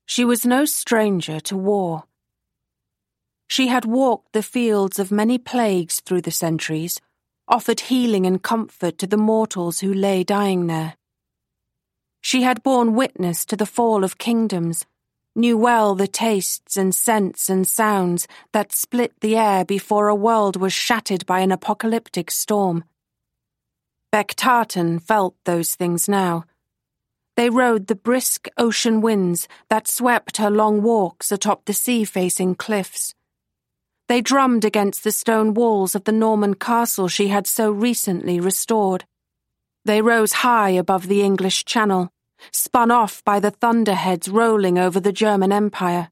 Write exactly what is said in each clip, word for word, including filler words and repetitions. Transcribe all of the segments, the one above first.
She was no stranger to war. She had walked the fields of many plagues through the centuries, offered healing and comfort to the mortals who lay dying there. She had borne witness to the fall of kingdoms, knew well the tastes and scents and sounds that split the air before a world was shattered by an apocalyptic storm. Beck Tartan felt those things now. They rode the brisk ocean winds that swept her long walks atop the sea-facing cliffs. They drummed against the stone walls of the Norman castle she had so recently restored. They rose high above the English Channel, spun off by the thunderheads rolling over the German Empire.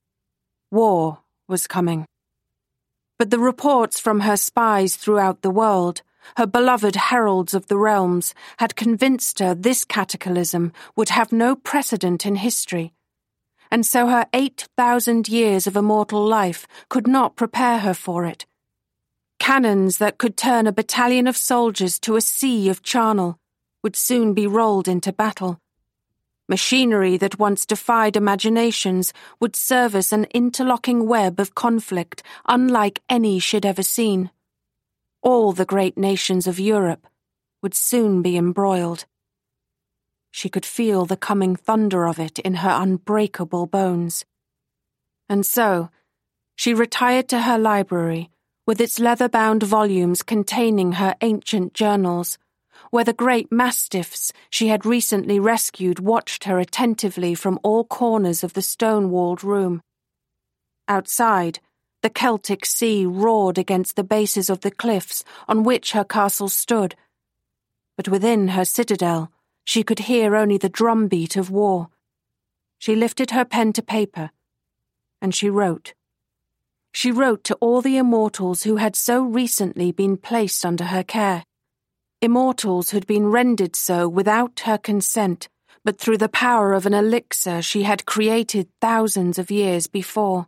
War was coming. But the reports from her spies throughout the world, her beloved heralds of the realms, had convinced her this cataclysm would have no precedent in history, and so her eight thousand years of immortal life could not prepare her for it. Cannons that could turn a battalion of soldiers to a sea of charnel would soon be rolled into battle. Machinery that once defied imaginations would service an interlocking web of conflict unlike any she'd ever seen. All the great nations of Europe would soon be embroiled. She could feel the coming thunder of it in her unbreakable bones. And so, she retired to her library, with its leather-bound volumes containing her ancient journals, where the great mastiffs she had recently rescued watched her attentively from all corners of the stone-walled room. Outside, the Celtic sea roared against the bases of the cliffs on which her castle stood, but within her citadel she could hear only the drumbeat of war. She lifted her pen to paper, and she wrote. She wrote to all the immortals who had so recently been placed under her care. Immortals who'd been rendered so without her consent, but through the power of an elixir she had created thousands of years before.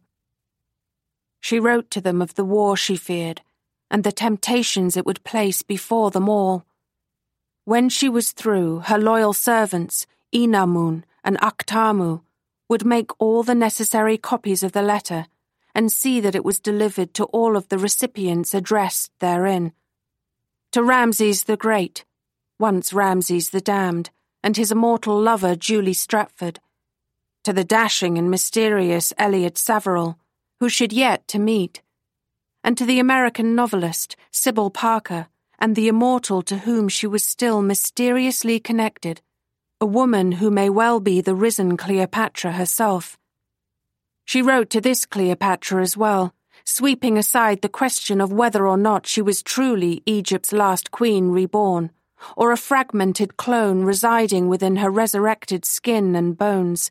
She wrote to them of the war she feared, and the temptations it would place before them all. When she was through, her loyal servants, Inamun and Akhtamu, would make all the necessary copies of the letter, and see that it was delivered to all of the recipients addressed therein. To Ramses the Great, once Ramses the Damned, and his immortal lover Julie Stratford. To the dashing and mysterious Elliot Saverall, who she'd yet to meet. And to the American novelist Sybil Parker, and the immortal to whom she was still mysteriously connected, a woman who may well be the risen Cleopatra herself. She wrote to this Cleopatra as well, sweeping aside the question of whether or not she was truly Egypt's last queen reborn, or a fragmented clone residing within her resurrected skin and bones.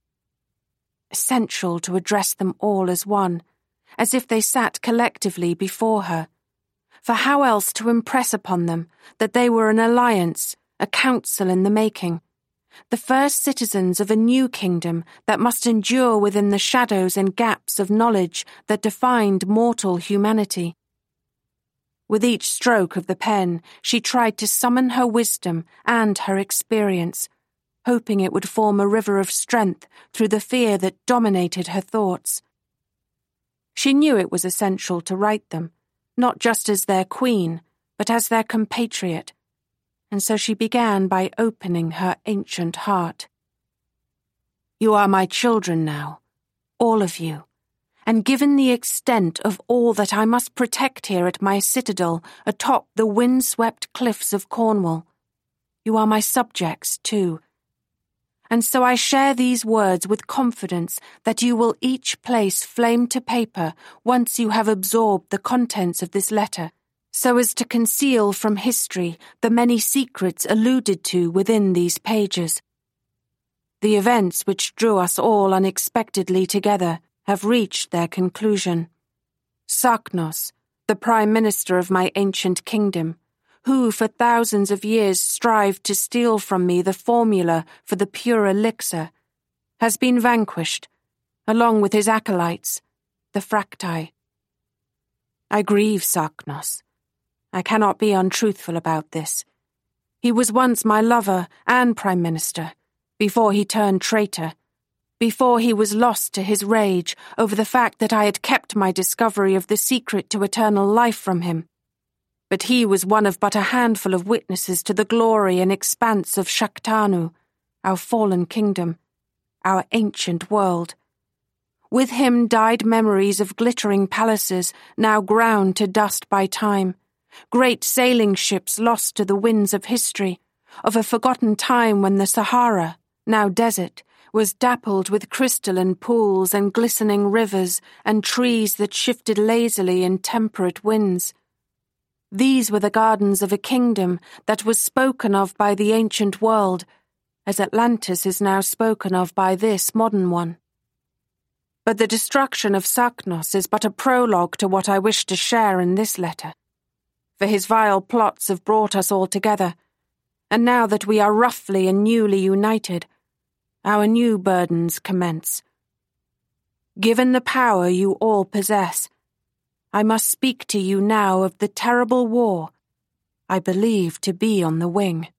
Essential to address them all as one, as if they sat collectively before her. For how else to impress upon them that they were an alliance, a council in the making, the first citizens of a new kingdom that must endure within the shadows and gaps of knowledge that defined mortal humanity. With each stroke of the pen, she tried to summon her wisdom and her experience, hoping it would form a river of strength through the fear that dominated her thoughts. She knew it was essential to write them, not just as their queen, but as their compatriot, and so she began by opening her ancient heart. You are my children now, all of you, and given the extent of all that I must protect here at my citadel atop the wind-swept cliffs of Cornwall, you are my subjects too. And so I share these words with confidence that you will each place flame to paper once you have absorbed the contents of this letter, so as to conceal from history the many secrets alluded to within these pages. The events which drew us all unexpectedly together have reached their conclusion. Saknos, the Prime Minister of my ancient kingdom, who for thousands of years strived to steal from me the formula for the pure elixir, has been vanquished, along with his acolytes, the Fracti. I grieve Saknos. I cannot be untruthful about this. He was once my lover and Prime Minister, before he turned traitor, before he was lost to his rage over the fact that I had kept my discovery of the secret to eternal life from him. But he was one of but a handful of witnesses to the glory and expanse of Shaktanu, our fallen kingdom, our ancient world. With him died memories of glittering palaces now ground to dust by time, great sailing ships lost to the winds of history, of a forgotten time when the Sahara, now desert, was dappled with crystalline pools and glistening rivers and trees that shifted lazily in temperate winds. These were the gardens of a kingdom that was spoken of by the ancient world, as Atlantis is now spoken of by this modern one. But the destruction of Saknos is but a prologue to what I wish to share in this letter. For his vile plots have brought us all together, and now that we are roughly and newly united, our new burdens commence. Given the power you all possess, I must speak to you now of the terrible war I believe to be on the wing.